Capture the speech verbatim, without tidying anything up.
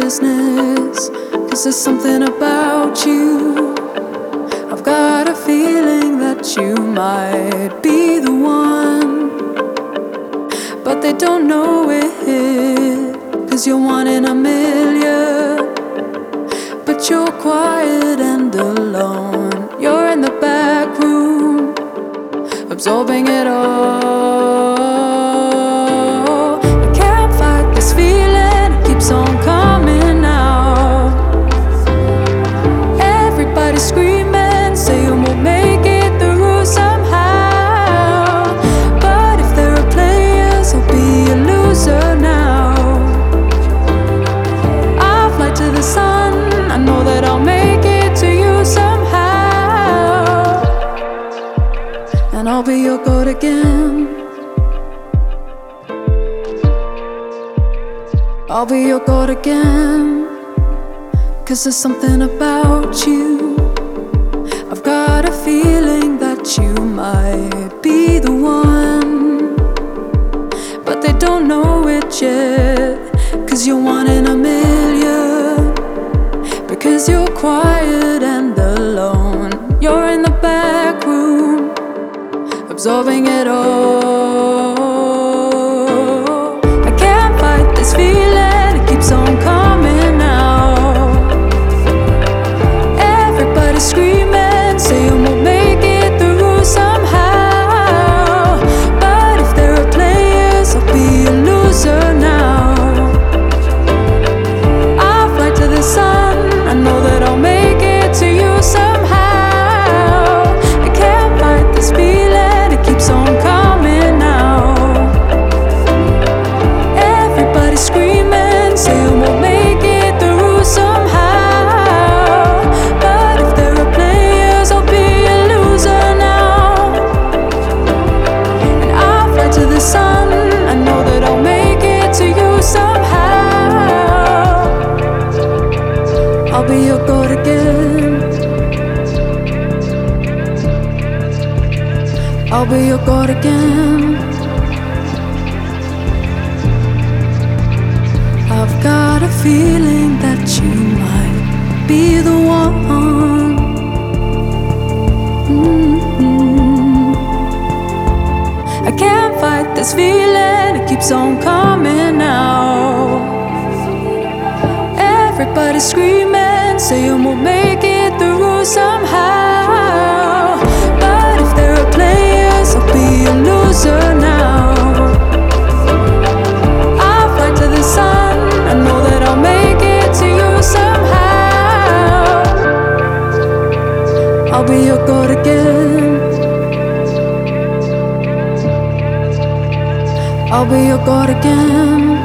business, 'cause there's something about you. I've got a feeling that you might be the one, but they don't know it, 'cause you're one in a million. But you're quiet and alone. You're in the back room, absorbing it all. I can't fight this feeling, it keeps on coming out. Everybody's screaming, saying we'll make it through somehow. But if there are players, I'll be a loser now. I've lied to the sun, I know that I'll make it to you somehow. And I'll be your god again. I'll be your god again, 'cause there's something about you. I've got a feeling that you might be the one, but they don't know it yet, 'cause you're one in a million. Because you're quiet and alone. You're in the back room, absorbing it all. I can't fight this feeling, it keeps on coming out. Everybody's screaming, saying we'll make it through somehow. But if there are players, I'll be a loser now. I've lied to the sun, I know that I'll make it to you somehow. I can't fight this feeling, it keeps on coming now. Everybody's screaming, saying we'll make it through somehow. But if there are players, I'll be a loser now. And I've lied to the sun, I know that I'll make it to you somehow. I'll be your god again. I'll be your god again. I've got a feeling that you might be the one. Mm-hmm. I can't fight this feeling, it keeps on coming out. Everybody's screaming, saying we'll make it through somehow. But if there are players, I'll be a loser now. I've lied to the sun, I know that I'll make it to you somehow. I'll be your god again. I'll be your god again.